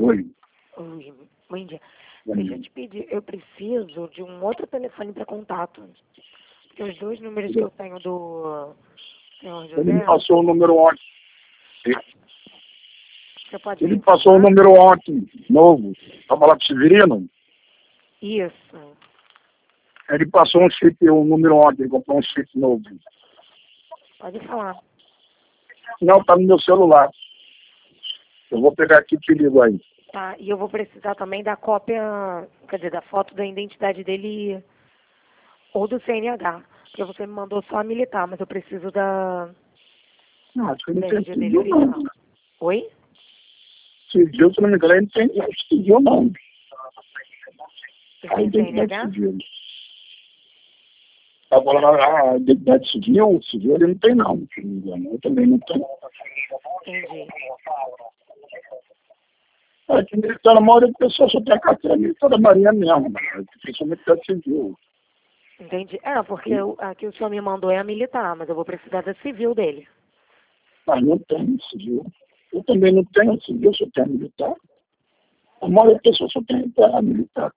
Oi. Oi, bom dia. Bom Deixa eu dia. te pedir, eu preciso de um outro telefone para contato. Porque os dois números que eu tenho do senhor Ele me José, passou o número ontem. você pode Ele me me passou o informar? número ontem, novo, para falar com o Severino. Isso. Ele passou um número ontem, ele comprou um chip novo. Pode falar. Não, tá no meu celular. Eu vou pegar aqui e te ligo aí. Tá, e eu vou precisar também da cópia, quer dizer, da foto da identidade dele ou do CNH. Porque você me mandou só a militar, mas eu preciso da Não, acho que ele não tem RG dele civil, não. original. Oi? Civil, se não me engano, ele não tem civil, não. Ele A tem identidade CNH? civil. Tá falando a identidade civil ele não tem, não. Se não me engano. Eu também não tenho. Entendi. É que militar, a maioria das pessoas só tem a carteira militar da Marinha mesmo, né? Principalmente da civil. Entendi. Porque a que o senhor me mandou é a militar, mas eu vou precisar da civil dele. Mas não tem civil. Eu também não tenho civil, só tenho militar. A maioria das pessoas só tem a militar.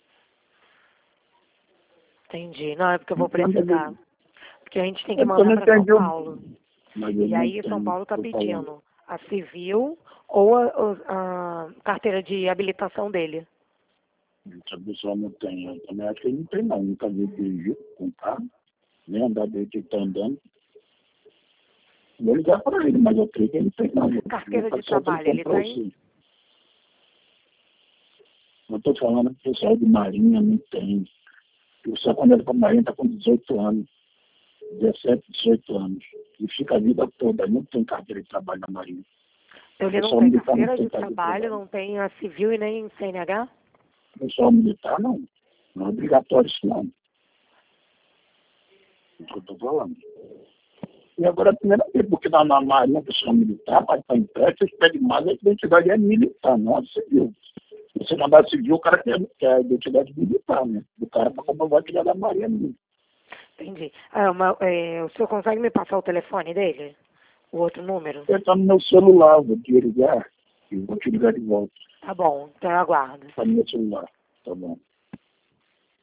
Entendi. Não, é porque eu vou Então, precisar. Porque a gente tem que eu mandar não para São entendi. Paulo. Mas eu E não aí São tenho. Paulo está Tô falando. pedindo a civil ou a carteira de habilitação dele. Essa pessoa não tem. Eu também acho que ele não tem, não. Nunca vi dirigir com carro, nem andar dele que está andando. Vou ligar para ele, mas eu creio que ele não tem, não. Carteira de Só que trabalho, ele comprou, tem? sim. Eu estou falando que o pessoal de Marinha não tem. O pessoal, quando ele para Marinha, está com 18 anos. 17, 18 anos. E fica a vida toda. Não tem carteira de trabalho na Marinha. Então O ele não pessoal tem militar não carteira tem de carteira de trabalho, trabalho. não tem a civil e nem CNH? O pessoal militar, não. Não é obrigatório isso, não. É o que eu estou falando. E agora, a primeira vez, porque na Marinha, o pessoal militar, para estar em pé, vocês pedem mais, a identidade é militar, não é civil. Se você mandar civil, o cara quer a identidade militar, né? Do cara para comprovar que ele é da Marinha mesmo. Entendi. O senhor consegue me passar o telefone dele? O outro número? Ele está no meu celular, vou te ligar. E vou te ligar de volta. Tá bom, então eu aguardo. Está no meu celular. Tá bom.